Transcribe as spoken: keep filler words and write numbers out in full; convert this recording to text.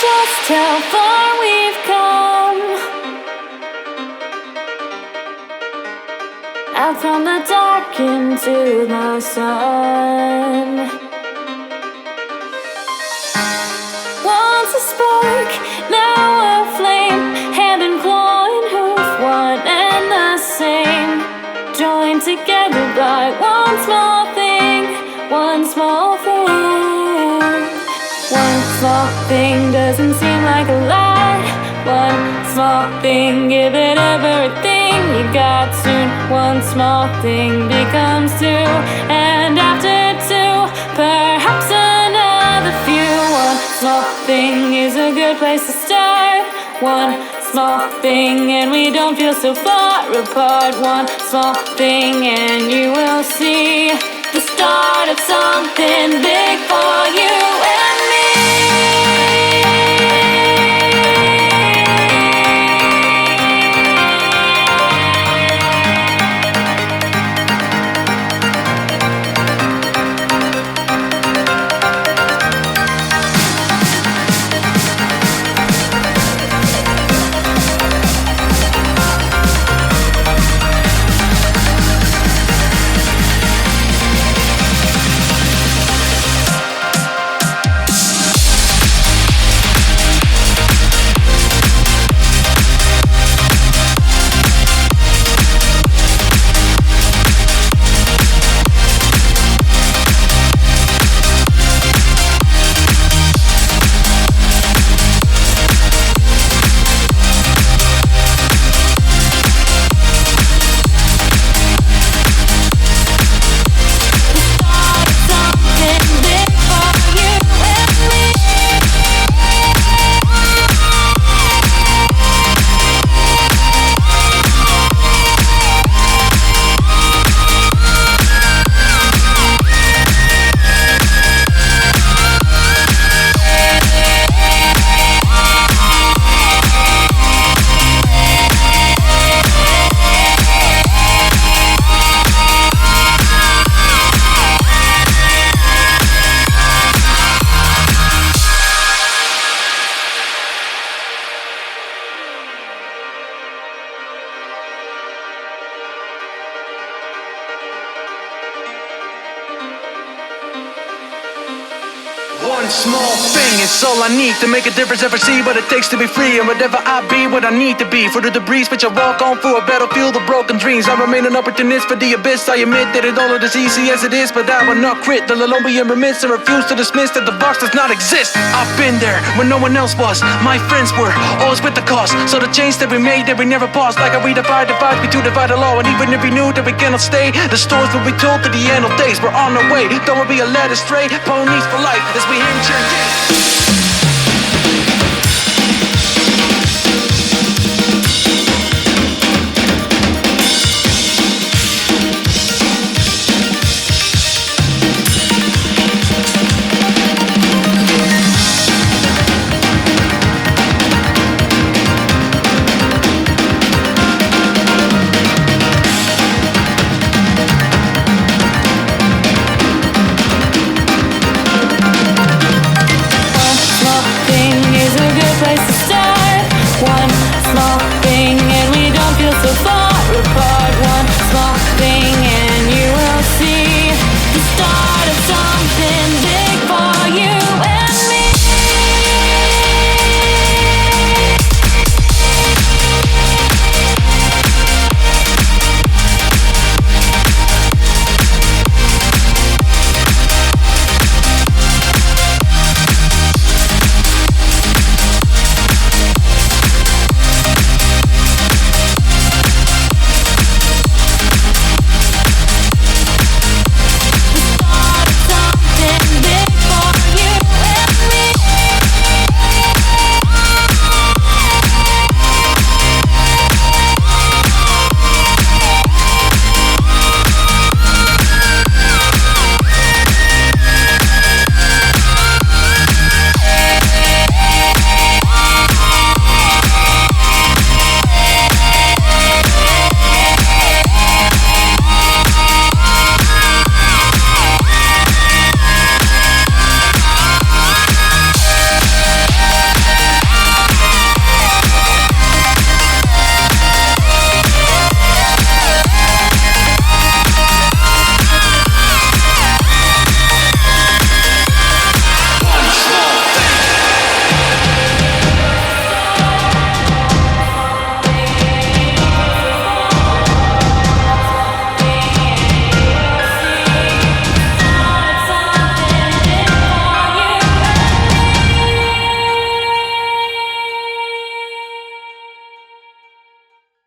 just how far we've come. Out from the dark into the sun. Once a spark, now a flame. Hand and claw and hoof, one and the same. Joined together by one small thing. One small thing. One small thing doesn't seem like a lot. One small thing, give it everything you got. Soon one small thing becomes two, and after two, perhaps another few. One small thing is a good place to start. One small thing and we don't feel so far apart. One small thing and you will see the start of something big for you and me. One small thing is all I need to make a difference, ever see what it takes to be free. And whatever I be, what I need to be. For the debris which I walk on through a battlefield of broken dreams. I remain an opportunist for the abyss. I admit that it all is as easy as it is, but I will not quit. Till alone be and remiss and refuse to dismiss that the box does not exist. I've been there when no one else was. My friends were always with the cause. So the change that we made, that we never paused. Like a redefine, divide, we to divide the law. And even if we knew that we cannot stay, the stories will be told to the end of days. We're on our way, don't will be a led astray. Ponies for life as we hinge and gaze.